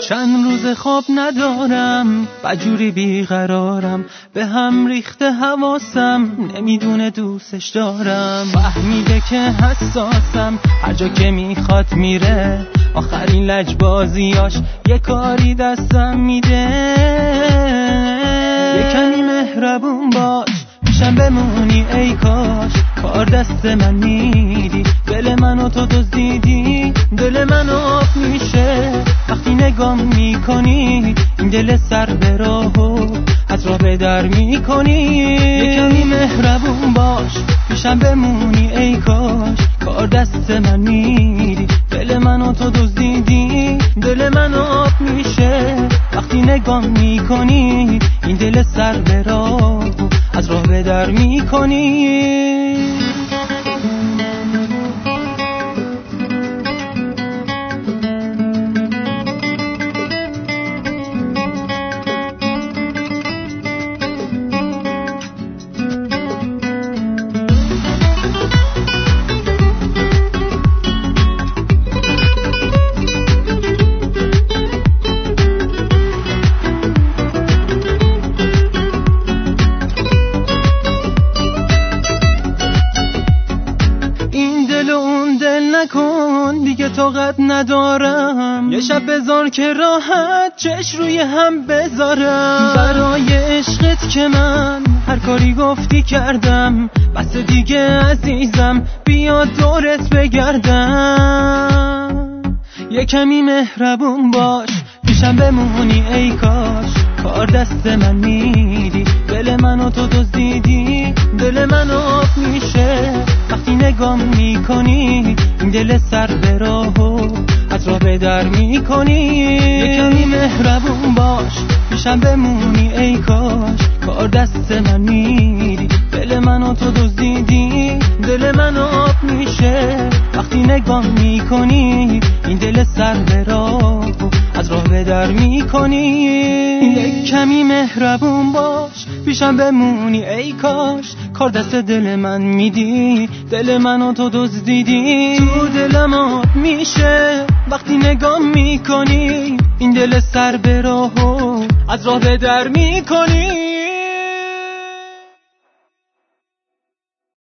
چند روز خواب ندارم، بجوری بیقرارم، به هم ریخته حواسم، نمیدونه دوستش دارم. فهمیده که حساسم، هر جا که میخواد میره، آخرین لجبازیاش یه کاری دستم میده. یه کمی مهربون باش، پیشم بمونی ای کاش، کار دست من میدی، دل منو تو دزدیدی. دل من آب میشه وقتی نگام میکنی، این دل سر به راهو از راه به در میکنی. یه کمی مهربون باش، پیشم بمونی ای کاش، کار دست من میدی، دل منو تو دزدیدی. دل من آب میشه وقتی نگام میکنی، این دل سر به راهو از راه به در میکنی. نکن دیگه طاقت ندارم، یه شب بذار که راحت چش روی هم بذارم. برای عشقت که من هر کاری گفتی کردم، بس دیگه عزیزم بیا دورت بگردم. یه کمی مهربون باش، پیشم بمونی ای کاش، کار دست من میدی، دل منو تو دزدیدی. دل من آب میشه وقتی نگام میکنی، این دل سر به راهو از راه به در میکنی. یه کمی مهربون باش، پیشم بمونی ای کاش، کار دست من میدی، دل منو تو دزدیدی. دل من آب میشه وقتی نگام میکنی، این دل سر به راهو از راه به در میکنی. یک کمی مهربون باش، پیشم بمونی ای کاش، کار دست دل من میدی، دل منو تو دزدیدی. تو دلم آب میشه وقتی نگام میکنی، این دل سر به راهو از راه به در میکنی.